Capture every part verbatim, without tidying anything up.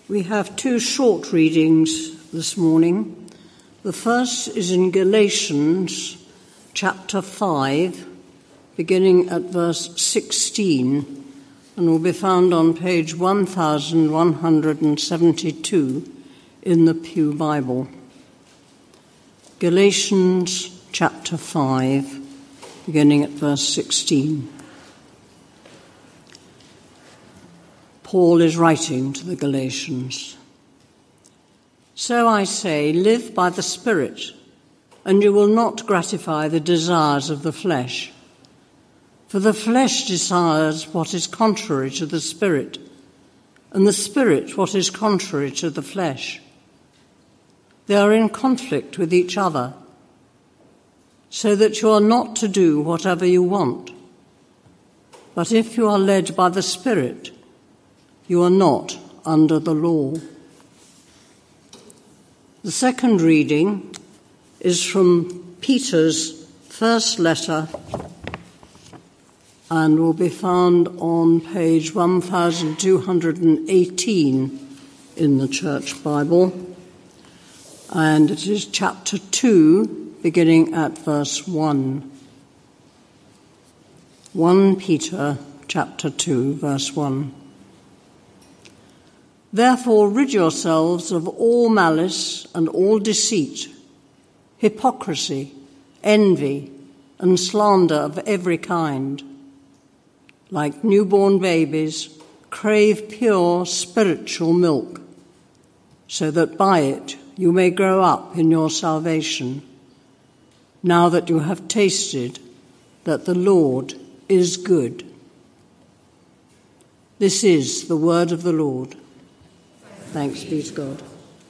We have two short readings this morning. The first is in Galatians chapter five, beginning at verse sixteen, and will be found on page one thousand one hundred seventy-two in the Pew Bible. Galatians chapter five, beginning at verse sixteen. Paul is writing to the Galatians. So I say, live by the Spirit, and you will not gratify the desires of the flesh. For the flesh desires what is contrary to the Spirit, and the Spirit what is contrary to the flesh. They are in conflict with each other, so that you are not to do whatever you want. But if you are led by the Spirit, you are not under the law. The second reading is from Peter's first letter and will be found on page one thousand two hundred eighteen in the Church Bible. And it is chapter two, beginning at verse one. First Peter chapter two, verse one. Therefore rid yourselves of all malice and all deceit, hypocrisy, envy, and slander of every kind. Like newborn babies, crave pure spiritual milk, so that by it you may grow up in your salvation, now that you have tasted that the Lord is good. This is the word of the Lord. Thanks be to God.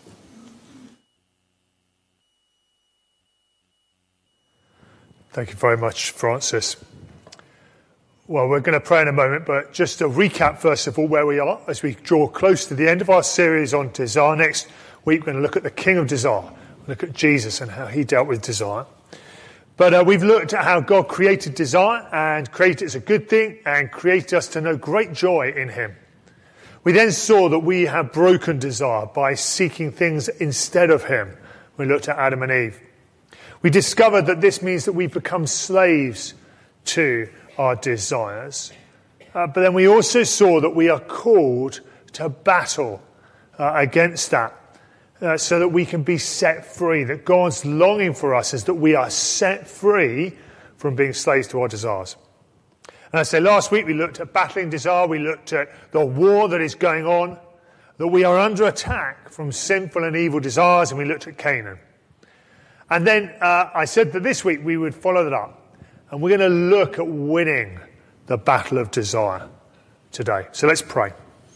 Thank you very much, Francis. Well, we're going to pray in a moment, but just to recap, first of all, where we are as we draw close to the end of our series on desire. Next week, we're going to look at the King of Desire, look at Jesus and how he dealt with desire. But uh, we've looked at how God created desire and created it as a good thing and created us to know great joy in him. We then saw that we have broken desire by seeking things instead of him. We looked at Adam and Eve. We discovered that this means that we become slaves to our desires. Uh, but then we also saw that we are called to battle uh, against that uh, so that we can be set free. That God's longing for us is that we are set free from being slaves to our desires. And I say last week we looked at battling desire, we looked at the war that is going on, that we are under attack from sinful and evil desires, and we looked at Canaan. And then uh, I said that this week we would follow that up, and we're going to look at winning the battle of desire today. So let's pray.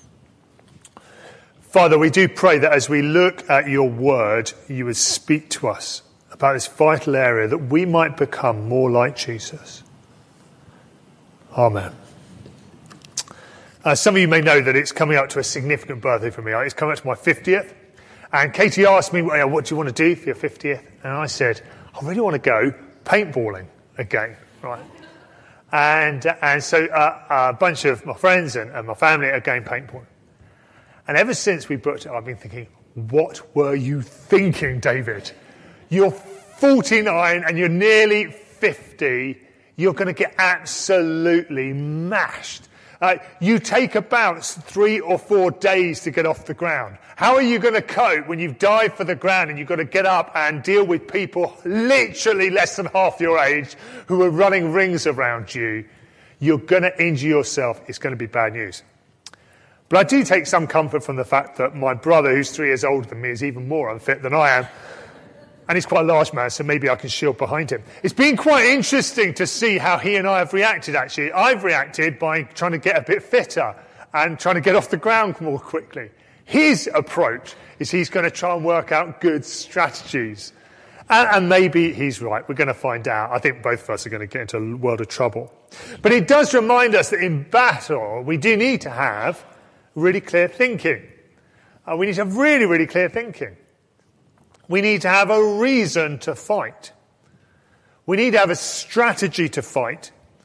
Father, we do pray that as we look at your word, you would speak to us about this vital area, that we might become more like Jesus. Amen. Uh, some of you may know that it's coming up to a significant birthday for me. It's coming up to my fiftieth. And Katie asked me, well, what do you want to do for your fiftieth? And I said, I really want to go paintballing again, right? And uh, and so uh, a bunch of my friends and, and my family are going paintballing. And ever since we booked it, I've been thinking, what were you thinking, David? You're forty-nine and you're nearly fifty. You're going to get absolutely mashed. Uh, you take about three or four days to get off the ground. How are you going to cope when you've dived for the ground and you've got to get up and deal with people literally less than half your age who are running rings around you? You're going to injure yourself. It's going to be bad news. But I do take some comfort from the fact that my brother, who's three years older than me, is even more unfit than I am. And he's quite a large man, so maybe I can shield behind him. It's been quite interesting to see how he and I have reacted, actually. I've reacted by trying to get a bit fitter and trying to get off the ground more quickly. His approach is he's going to try and work out good strategies. And, and maybe he's right. We're going to find out. I think both of us are going to get into a world of trouble. But it does remind us that in battle, we do need to have really clear thinking. Uh, we need to have really, really clear thinking. We need to have a reason to fight. We need to have a strategy to fight.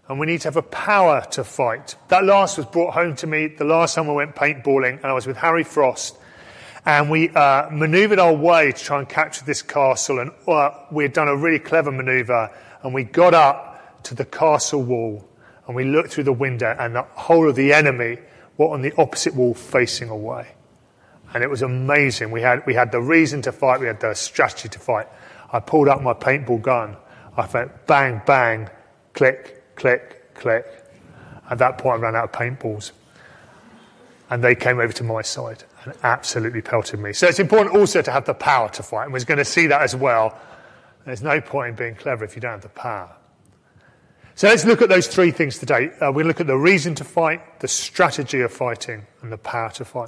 And we need to have a power to fight. That last was brought home to me the last time I went paintballing, and I was with Harry Frost. And we uh, manoeuvred our way to try and capture this castle. And uh, we had done a really clever manoeuvre. And we got up to the castle wall. And we looked through the window. And the whole of the enemy were on the opposite wall facing away. And it was amazing. We had we had the reason to fight. We had the strategy to fight. I pulled out my paintball gun. I went bang, bang, click, click, click. At that point, I ran out of paintballs. And they came over to my side and absolutely pelted me. So it's important also to have the power to fight. And we're going to see that as well. There's no point in being clever if you don't have the power. So let's look at those three things today. Uh, we'll look at the reason to fight, the strategy of fighting, and the power to fight.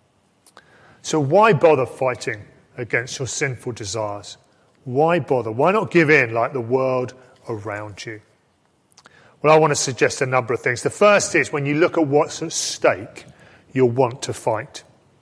So why bother fighting against your sinful desires? Why bother? Why not give in like the world around you? Well, I want to suggest a number of things. The first is when you look at what's at stake, you'll want to fight.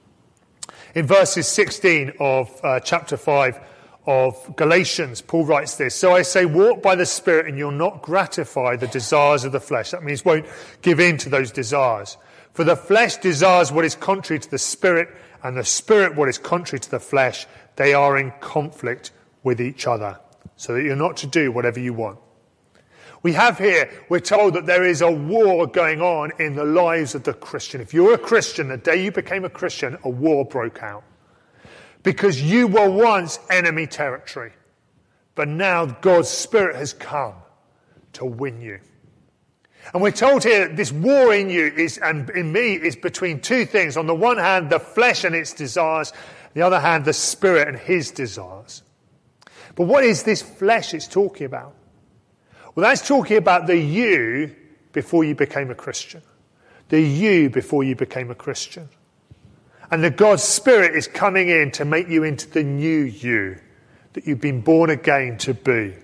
In verses sixteen of uh, chapter five of Galatians, Paul writes this: "So I say, walk by the Spirit, and you'll not gratify the desires of the flesh." That means won't give in to those desires. For the flesh desires what is contrary to the Spirit, and the Spirit what is contrary to the flesh. They are in conflict with each other, so that you're not to do whatever you want. We have here, we're told that there is a war going on in the lives of the Christian. If you're a Christian, the day you became a Christian, a war broke out. Because you were once enemy territory. But now God's Spirit has come to win you. And we're told here that this war in you is, and in me, is between two things. On the one hand, the flesh and its desires. On the other hand, the Spirit and his desires. But what is this flesh it's talking about? Well, that's talking about the you before you became a Christian. The you before you became a Christian. And the God's Spirit is coming in to make you into the new you that you've been born again to be.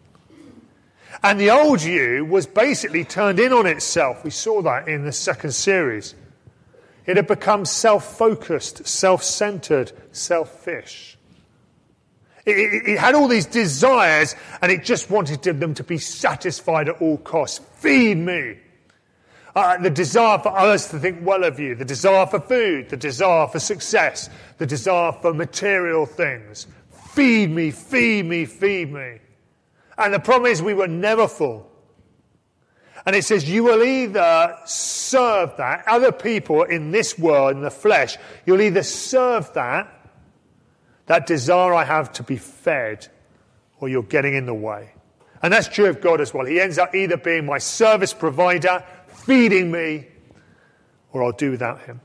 And the old you was basically turned in on itself. We saw that in the second series. It had become self-focused, self-centered, selfish. It, it, it had all these desires, and it just wanted them to be satisfied at all costs. Feed me. Uh, the desire for others to think well of you. The desire for food. The desire for success. The desire for material things. Feed me, feed me, feed me. And the problem is we were never full. And it says you will either serve that, other people in this world, in the flesh, you'll either serve that, that desire I have to be fed, or you're getting in the way. And that's true of God as well. He ends up either being my service provider, feeding me, or I'll do without him.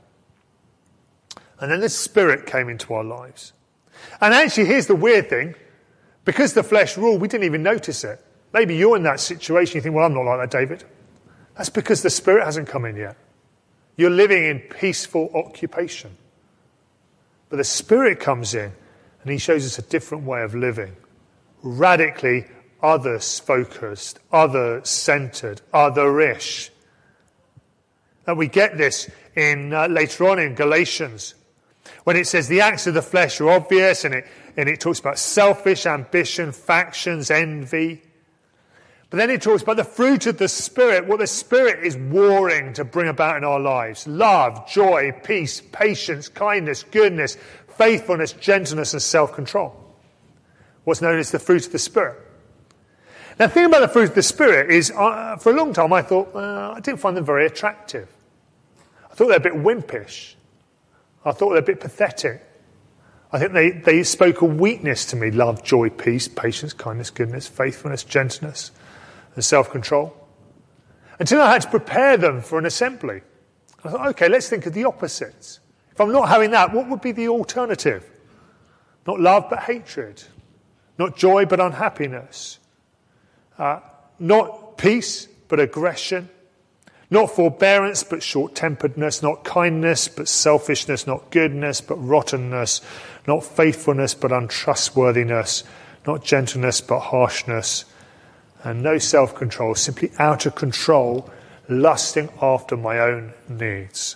And then the Spirit came into our lives. And actually, here's the weird thing. Because the flesh ruled, we didn't even notice it. Maybe you're in that situation. You think, well, I'm not like that, David. That's because the Spirit hasn't come in yet. You're living in peaceful occupation. But the Spirit comes in, and he shows us a different way of living. Radically others-focused, other-centered, other-ish. And we get this in uh, later on in Galatians, when it says the acts of the flesh are obvious, and it, and it talks about selfish ambition, factions, envy. But then it talks about the fruit of the Spirit, what the Spirit is warring to bring about in our lives. Love, joy, peace, patience, kindness, goodness, faithfulness, gentleness, and self-control. What's known as the fruit of the Spirit. Now, the thing about the fruit of the Spirit is, uh, for a long time I thought, uh, I didn't find them very attractive. I thought they were a bit wimpish. I thought they were a bit pathetic. I think they, they spoke of weakness to me. Love, joy, peace, patience, kindness, goodness, faithfulness, gentleness, and self-control. Until I had to prepare them for an assembly. I thought, okay, let's think of the opposites. If I'm not having that, what would be the alternative? Not love, but hatred. Not joy, but unhappiness. Uh, not peace, but aggression. Not forbearance, but short-temperedness. Not kindness, but selfishness. Not goodness, but rottenness. Not faithfulness, but untrustworthiness. Not gentleness, but harshness. And no self-control, simply out of control, lusting after my own needs.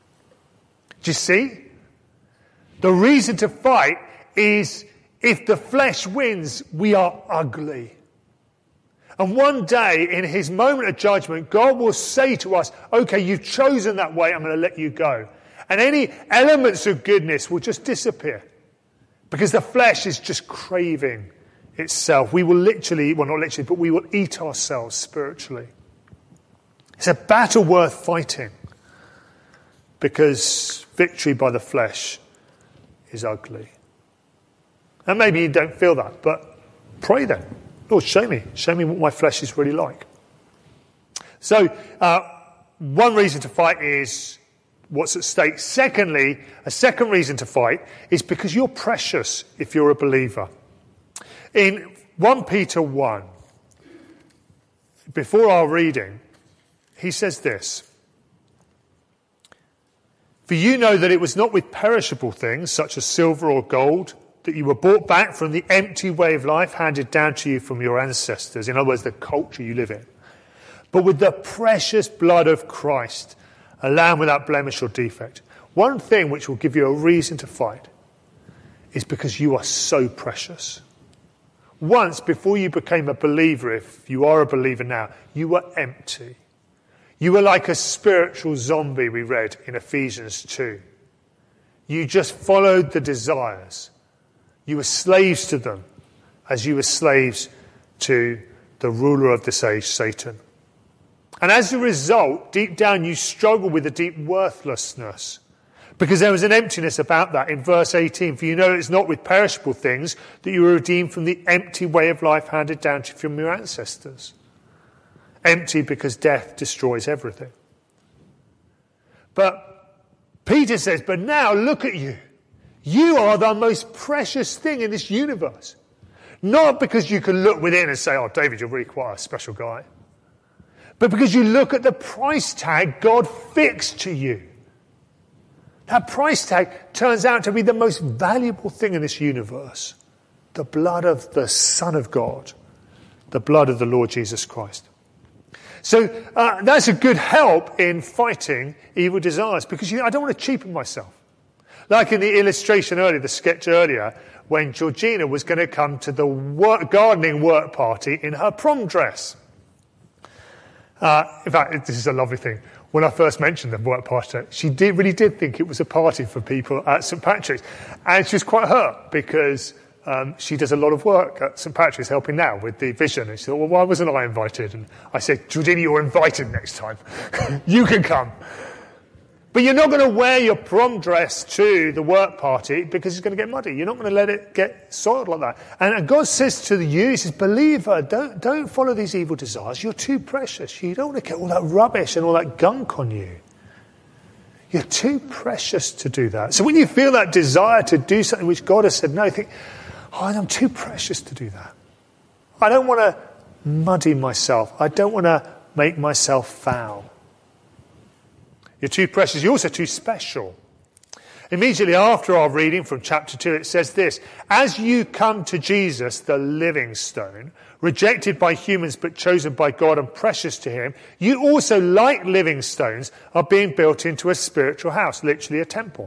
Do you see? The reason to fight is if the flesh wins, we are ugly. And one day, in his moment of judgment, God will say to us, okay, you've chosen that way, I'm going to let you go. And any elements of goodness will just disappear. Because the flesh is just craving itself. We will literally, well not literally, but we will eat ourselves spiritually. It's a battle worth fighting. Because victory by the flesh is ugly. And maybe you don't feel that, but pray then. Lord, show me. Show me what my flesh is really like. So, uh, one reason to fight is what's at stake. Secondly, a second reason to fight is because you're precious if you're a believer. In First Peter one, before our reading, he says this. For you know that it was not with perishable things, such as silver or gold, that you were bought back from the empty way of life handed down to you from your ancestors, in other words, the culture you live in, but with the precious blood of Christ, a lamb without blemish or defect. One thing which will give you a reason to fight is because you are so precious. Once, before you became a believer, if you are a believer now, you were empty. You were like a spiritual zombie, we read in Ephesians two. You just followed the desires. You were slaves to them as you were slaves to the ruler of this age, Satan. And as a result, deep down you struggle with a deep worthlessness because there was an emptiness about that in verse eighteen. For you know it's not with perishable things that you were redeemed from the empty way of life handed down to you from your ancestors. Empty because death destroys everything. But Peter says, but now look at you. You are the most precious thing in this universe. Not because you can look within and say, oh, David, you're really quite a special guy. But because you look at the price tag God fixed to you. That price tag turns out to be the most valuable thing in this universe. The blood of the Son of God. The blood of the Lord Jesus Christ. So uh, that's a good help in fighting evil desires because you know, I don't want to cheapen myself. Like in the illustration earlier, the sketch earlier, when Georgina was going to come to the work, gardening work party in her prom dress. Uh, in fact, this is a lovely thing. When I first mentioned the work party, she did, really did think it was a party for people at St Patrick's. And she was quite hurt because um, she does a lot of work at St Patrick's helping now with the vision. And she thought, well, why wasn't I invited? And I said, Georgina, you're invited next time. You can come. But you're not going to wear your prom dress to the work party because it's going to get muddy. You're not going to let it get soiled like that. And God says to you, he says, believer, don't, don't follow these evil desires. You're too precious. You don't want to get all that rubbish and all that gunk on you. You're too precious to do that. So when you feel that desire to do something which God has said no, you think, oh, I'm too precious to do that. I don't want to muddy myself. I don't want to make myself foul. You're too precious. You're also too special. Immediately after our reading from chapter two, it says this. As you come to Jesus, the living stone, rejected by humans but chosen by God and precious to him, you also, like living stones, are being built into a spiritual house, literally a temple.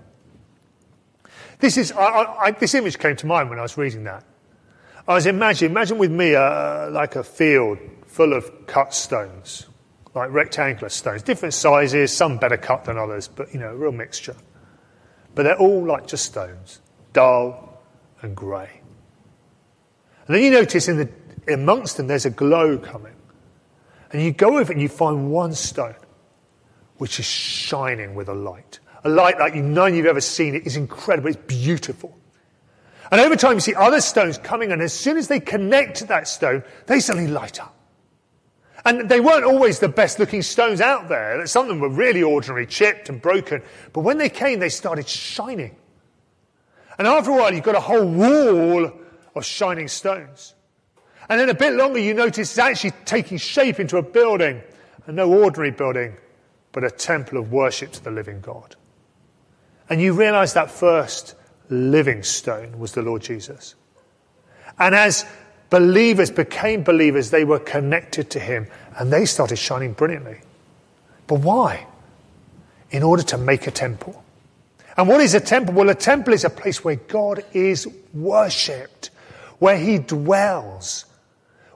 This is I, I, this image came to mind when I was reading that. I was imagining, imagine with me uh, like a field full of cut stones. Like rectangular stones, different sizes, some better cut than others, but, you know, a real mixture. But they're all like just stones, dull and grey. And then you notice in the amongst them there's a glow coming. And you go over it and you find one stone which is shining with a light. A light like none you've ever seen. It is incredible, it's beautiful. And over time you see other stones coming, and as soon as they connect to that stone, they suddenly light up. And they weren't always the best looking stones out there. Some of them were really ordinary, chipped and broken. But when they came, they started shining. And after a while, you've got a whole wall of shining stones. And then a bit longer, you notice it's actually taking shape into a building. And no ordinary building, but a temple of worship to the living God. And you realize that first living stone was the Lord Jesus. And as believers became believers, they were connected to him and they started shining brilliantly. But why? In order to make a temple. And what is a temple? Well, a temple is a place where God is worshipped, where he dwells,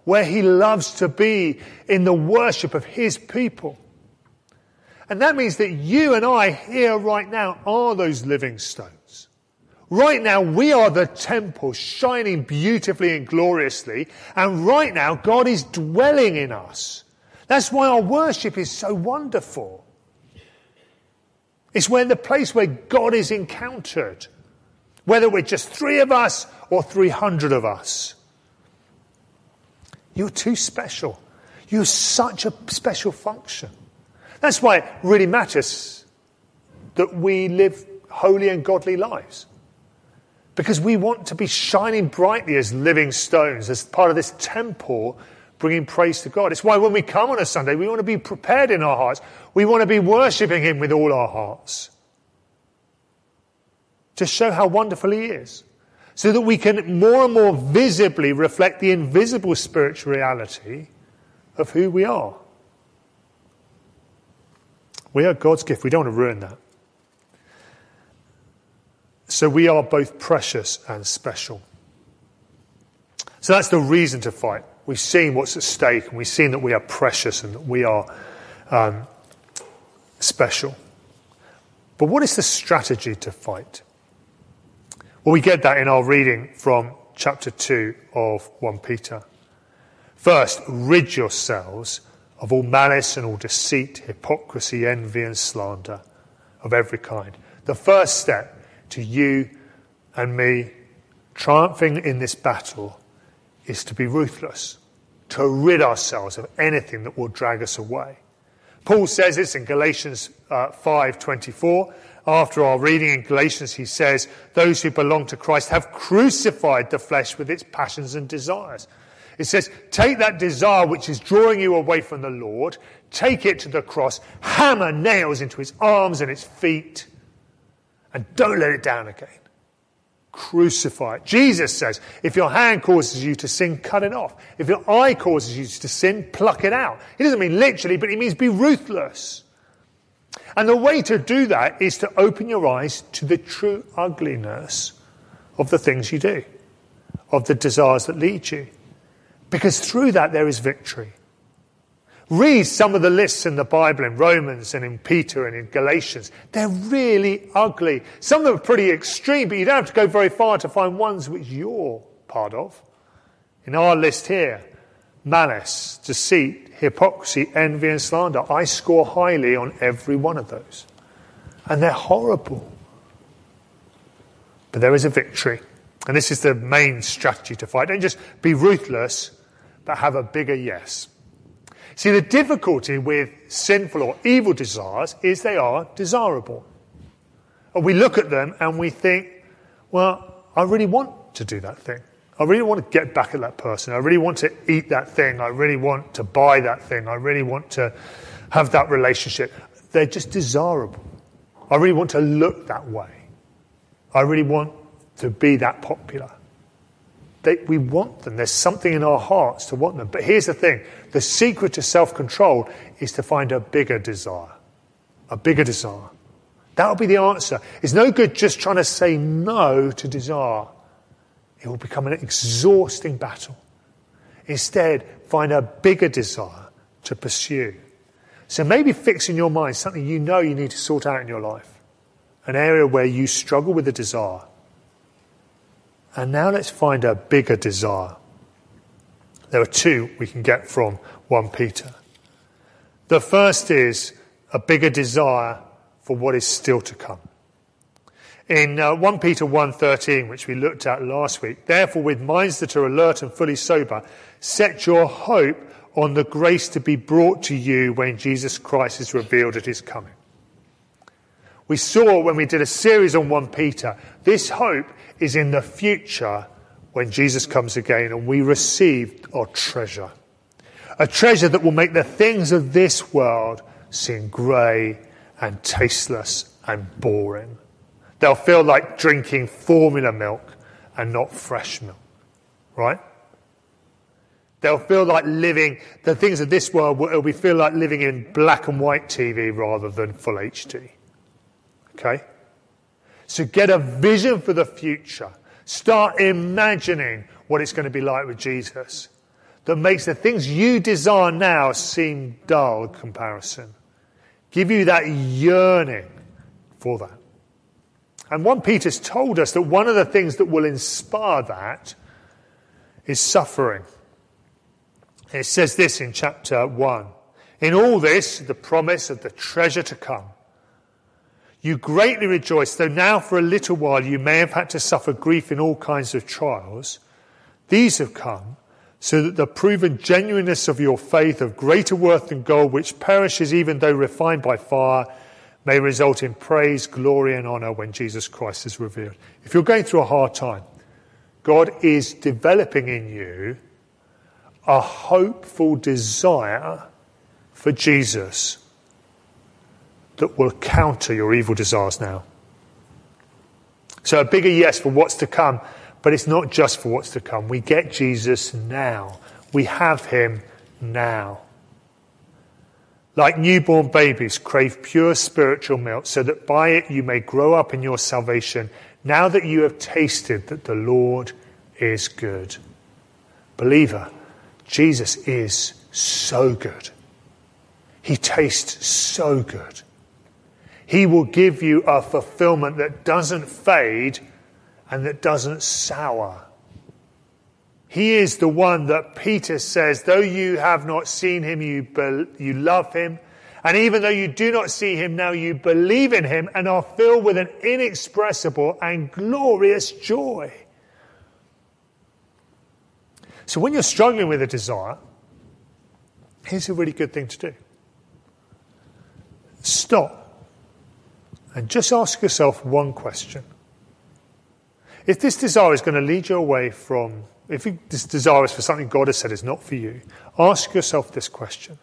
where he loves to be in the worship of his people. And that means that you and I here right now are those living stones. Right now we are the temple shining beautifully and gloriously. And right now God is dwelling in us. That's why our worship is so wonderful. It's when the place where God is encountered. Whether we're just three of us or three hundred of us. You're too special. You're such a special function. That's why it really matters that we live holy and godly lives. Because we want to be shining brightly as living stones, as part of this temple, bringing praise to God. It's why when we come on a Sunday, we want to be prepared in our hearts. We want to be worshipping him with all our hearts. To show how wonderful he is. So that we can more and more visibly reflect the invisible spiritual reality of who we are. We are God's gift. We don't want to ruin that. So we are both precious and special. So that's the reason to fight. We've seen what's at stake, and we've seen that we are precious and that we are um, special. But what is the strategy to fight? Well, we get that in our reading from chapter two of First Peter. First, rid yourselves of all malice and all deceit, hypocrisy, envy and slander of every kind. The first step to you and me triumphing in this battle is to be ruthless, to rid ourselves of anything that will drag us away. Paul says this in Galatians uh, five twenty-four. After our reading in Galatians, he says, those who belong to Christ have crucified the flesh with its passions and desires. It says, take that desire which is drawing you away from the Lord, take it to the cross, hammer nails into its arms and its feet, and don't let it down again. Crucify it. Jesus says, if your hand causes you to sin, cut it off. If your eye causes you to sin, pluck it out. He doesn't mean literally, but he means be ruthless. And the way to do that is to open your eyes to the true ugliness of the things you do, of the desires that lead you. Because through that there is victory. Read some of the lists in the Bible, in Romans and in Peter and in Galatians. They're really ugly. Some of them are pretty extreme, but you don't have to go very far to find ones which you're part of. In our list here, malice, deceit, hypocrisy, envy and slander. I score highly on every one of those. And they're horrible. But there is a victory. And this is the main strategy to fight. Don't just be ruthless, but have a bigger yes. See, the difficulty with sinful or evil desires is they are desirable. And we look at them and we think, well, I really want to do that thing. I really want to get back at that person. I really want to eat that thing. I really want to buy that thing. I really want to have that relationship. They're just desirable. I really want to look that way. I really want to be that popular. They, we want them. There's something in our hearts to want them. But here's the thing. The secret to self-control is to find a bigger desire. A bigger desire. That'll be the answer. It's no good just trying to say no to desire. It will become an exhausting battle. Instead, find a bigger desire to pursue. So maybe fix in your mind something you know you need to sort out in your life. An area where you struggle with a desire. And now let's find a bigger desire. There are two we can get from First Peter. The first is a bigger desire for what is still to come. In uh, First Peter one thirteen, which we looked at last week, therefore with minds that are alert and fully sober, set your hope on the grace to be brought to you when Jesus Christ is revealed at his coming. We saw when we did a series on First Peter, this hope is in the future when Jesus comes again and we receive our treasure. A treasure that will make the things of this world seem grey and tasteless and boring. They'll feel like drinking formula milk and not fresh milk, right? They'll feel like living, the things of this world will be feel like living in black and white T V rather than full H D. Okay? So get a vision for the future. Start imagining what it's going to be like with Jesus. that makes the things you desire now seem dull in comparison. Give you that yearning for that. And First Peter's told us that one of the things that will inspire that is suffering. It says this in chapter one. In all this, the promise of the treasure to come. You greatly rejoice, though now for a little while you may have had to suffer grief in all kinds of trials. These have come so that the proven genuineness of your faith, of greater worth than gold, which perishes even though refined by fire, may result in praise, glory and honour when Jesus Christ is revealed. If you're going through a hard time, God is developing in you a hopeful desire for Jesus that will counter your evil desires now. So a bigger yes for what's to come, but it's not just for what's to come. We get Jesus now. We have him now. Like newborn babies, crave pure spiritual milk, so that by it you may grow up in your salvation, now that you have tasted that the Lord is good. Believer, Jesus is so good. He tastes so good. He will give you a fulfillment that doesn't fade and that doesn't sour. He is the one that Peter says, though you have not seen him, you be- you love him. And even though you do not see him now, you believe in him and are filled with an inexpressible and glorious joy. So when you're struggling with a desire, here's a really good thing to do. Stop and just ask yourself one question. If this desire is going to lead you away from, if this desire is for something God has said is not for you, ask yourself this question.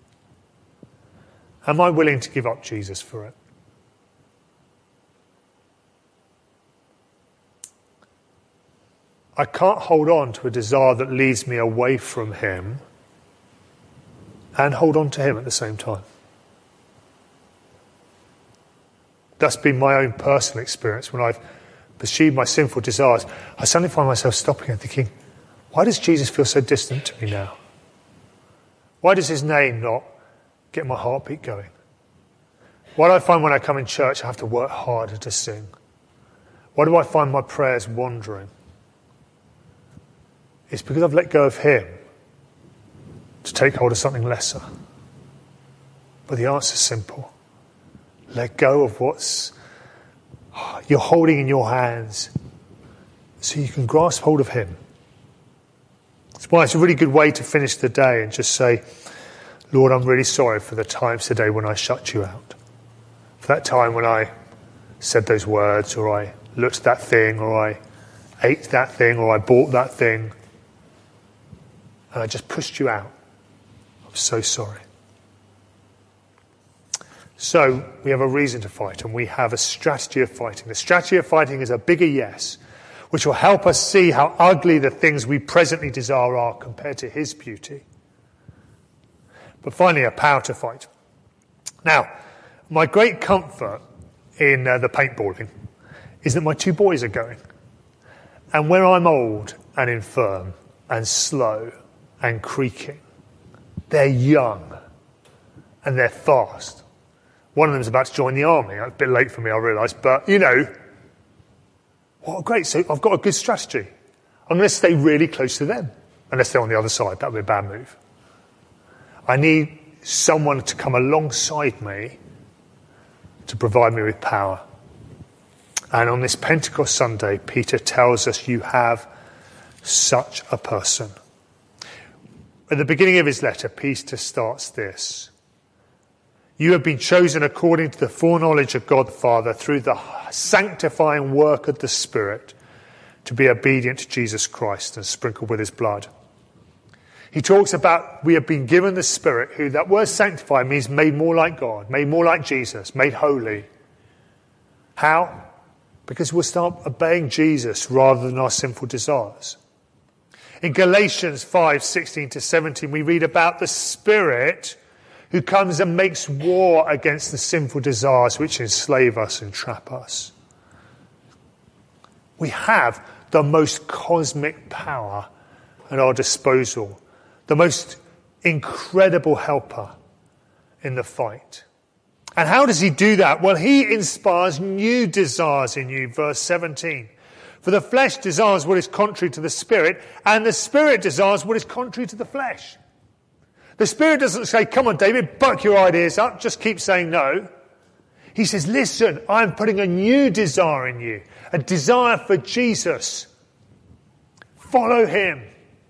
Am I willing to give up Jesus for it? I can't hold on to a desire that leads me away from him and hold on to him at the same time. That's been my own personal experience when I've pursued my sinful desires. I suddenly find myself stopping and thinking, why does Jesus feel so distant to me now? Why does his name not get my heartbeat going? Why do I find when I come in church I have to work harder to sing? Why do I find my prayers wandering? It's because I've let go of him to take hold of something lesser. But the answer's simple. Let go of what's you're holding in your hands so you can grasp hold of him. That's why it's a really good way to finish the day and just say, Lord, I'm really sorry for the times today when I shut you out. For that time when I said those words, or I looked at that thing, or I ate that thing, or I bought that thing, and I just pushed you out. I'm so sorry. So we have a reason to fight, and we have a strategy of fighting. The strategy of fighting is a bigger yes, which will help us see how ugly the things we presently desire are compared to his beauty. But finally, a power to fight. Now, my great comfort in uh, the paintballing is that my two boys are going. And where I'm old and infirm and slow and creaking, they're young and they're fast. One of them's about to join the army. A bit late for me, I realise. But, you know, what great. So I've got a good strategy. I'm going to stay really close to them. Unless they're on the other side. That would be a bad move. I need someone to come alongside me to provide me with power. And on this Pentecost Sunday, Peter tells us you have such a person. At the beginning of his letter, Peter starts this. You have been chosen according to the foreknowledge of God the Father through the sanctifying work of the Spirit to be obedient to Jesus Christ and sprinkled with his blood. He talks about we have been given the Spirit, who, that word sanctify means made more like God, made more like Jesus, made holy. How? Because we'll start obeying Jesus rather than our sinful desires. In Galatians five, sixteen to seventeen, we read about the Spirit who comes and makes war against the sinful desires which enslave us and trap us. We have the most cosmic power at our disposal the most incredible helper in the fight. And how does he do that? Well, he inspires new desires in you, verse seventeen. For the flesh desires what is contrary to the spirit, and the spirit desires what is contrary to the flesh. The spirit doesn't say, come on, David, buck your ideas up, just keep saying no. He says, listen, I'm putting a new desire in you, a desire for Jesus. Follow him.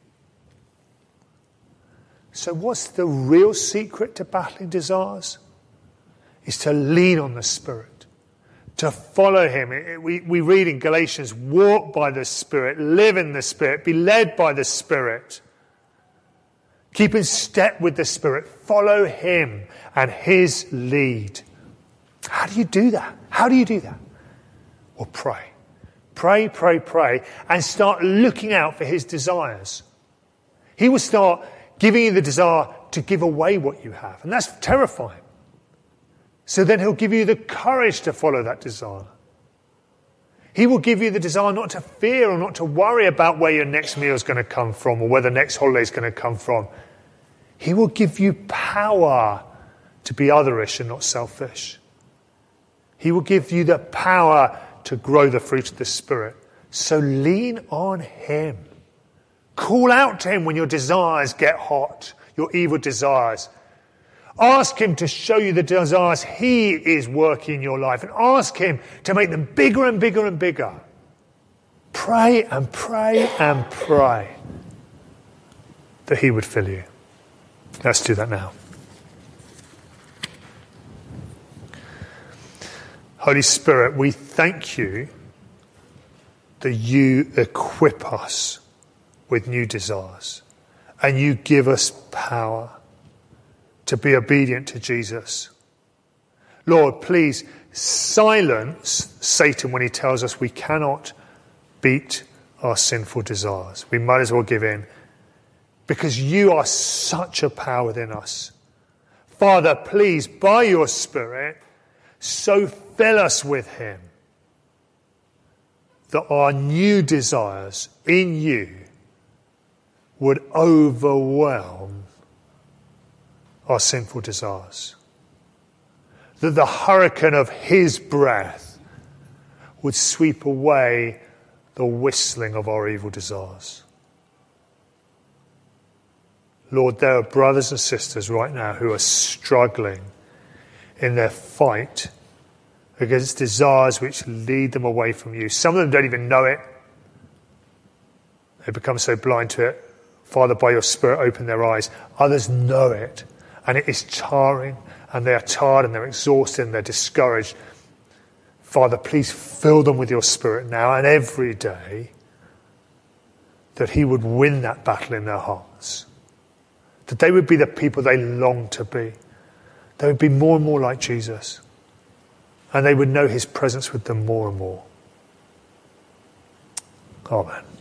So what's the real secret to battling desires? Is to lean on the Spirit, to follow him. We, we read in Galatians, walk by the Spirit, live in the Spirit, be led by the Spirit. Keep in step with the Spirit, follow him and his lead. How do you do that? How do you do that? Well, pray. Pray, pray, pray, and start looking out for his desires. He will start giving you the desire to give away what you have, and that's terrifying. So then he'll give you the courage to follow that desire. He will give you the desire not to fear or not to worry about where your next meal is going to come from or where the next holiday is going to come from. He will give you power to be otherish and not selfish. He will give you the power to grow the fruit of the Spirit. So lean on him. Call out to him when your desires get hot, your evil desires. Ask him to show you the desires he is working in your life, and ask him to make them bigger and bigger and bigger. Pray and pray and pray that he would fill you. Let's do that now. Holy Spirit, we thank you that you equip us with new desires and you give us power to be obedient to Jesus. Lord, please silence Satan when he tells us we cannot beat our sinful desires. We might as well give in, because you are such a power within us. Father, please, by your Spirit, so fill us with him that our new desires in you would overwhelm our sinful desires. That the hurricane of his breath would sweep away the whistling of our evil desires. Lord, there are brothers and sisters right now who are struggling in their fight against desires which lead them away from you. Some of them don't even know it. They become so blind to it. Father, by your Spirit, open their eyes. Others know it, and it is tiring, and they are tired, and they're exhausted, and they're discouraged. Father, please fill them with your Spirit now and every day, that he would win that battle in their hearts. That they would be the people they long to be. They would be more and more like Jesus. And they would know his presence with them more and more. Amen.